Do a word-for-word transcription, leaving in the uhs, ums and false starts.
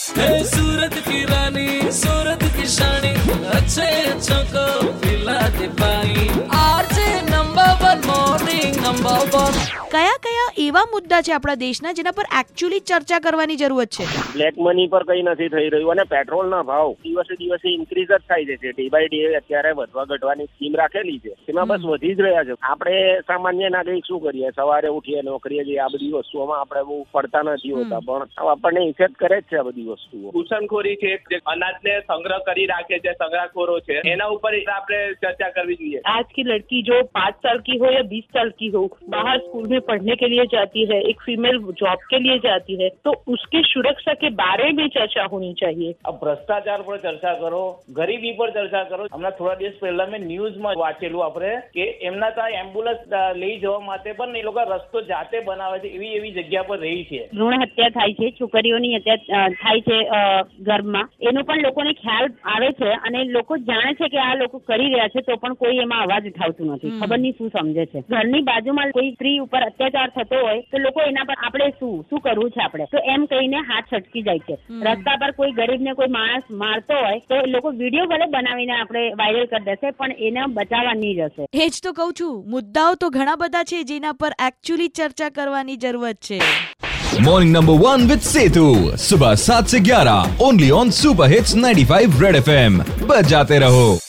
सूरत की रानी सूरत की शानी अच्छे अच्छों को पिला दे पाई RJ number one morning number one. કયા કયા એવા મુદ્દા છે આપણા દેશના જેના પર એકચ્યુઅલી ચર્ચા કરવાની જરૂરત છે? બ્લેક મની પર કઈ નથી થઈ રહ્યું અને પેટ્રોલના ભાવ દિવસે દિવસે ઇન્ક્રીઝ જ થાય છે. ડે બાય ડે અત્યારે વધવા ઘટવાની સ્કીમ રાખેલી છે, તેમાં બસ વધી જ રહ્યા છે. આપણે સામાન્ય નાગરિક શું કરીએ, સવારે ઉઠીએ, નોકરીએ જઈએ, આ બધી વસ્તુઓમાં આપણે બહુ પડતા નથી હોતા, પણ આપણને ઇફેક્ટ કરે જ છે આ બધી વસ્તુઓ. ઘૂસણખોરી છે, જે અનાજને સંગ્રહ કરી રાખે છે, સંગ્રહખોરો છે, એના ઉપર આપણે ચર્ચા કરવી જોઈએ. आज की लड़की जो पाँच साल की हो या बीस साल की हो, बाहर स्कूल में पढ़ने के लिए जाती है, एक फीमेल जॉब के लिए जाती है, तो उसकी सुरक्षा के बारे में चर्चा होनी चाहिए. अब भ्रष्टाचार पर चर्चा करो, गरीबी पर चर्चा करो. હમણાં થોડા દિવસ પહેલા મેં ન્યૂઝમાં વાંચેલું આપણે કે એમના ત્યાં એમ્બ્યુલન્સ લઈ જવા માટે પણ એ લોકો રસ્તો જાતે બનાવે છે, એવી એવી જગ્યા પર રહી છે. ભ્રૂણ હત્યા થાય છે, છોકરીઓની હત્યા થાય છે ગર્ભમાં, એનો પણ લોકોને ખ્યાલ આવે છે અને લોકો જાણે છે કે આ લોકો કરી રહ્યા છે, તો પણ કોઈ એમાં અવાજ ઉઠાવતું નથી. ખબર નહીં શું સમજે છે. ઘરની બાજુમાં કોઈ સ્ત્રી ઉપર અત્યાચાર થતો હોય તો લોકો એના પર આપણે શું શું કરવું છે આપણે, તો એમ કહીને હાથ છટકી જાય છે. રસ્તા પર કોઈ ગરીબને કોઈ માણસ મારતો હોય તો એ લોકો વિડીયો ભલે બનાવીને આપણે વાયરલ કરી દેશે, પણ એને બચાવવા નહીં જશે. એ જ તો કહું છું, મુદ્દાઓ તો ઘણા બધા છે જેના પર એકચ્યુઅલી ચર્ચા કરવાની જરૂરત છે. Morning number one with Setu सुबह सात से ग्यारह only on super hits ninety five red F M बजाते रहो.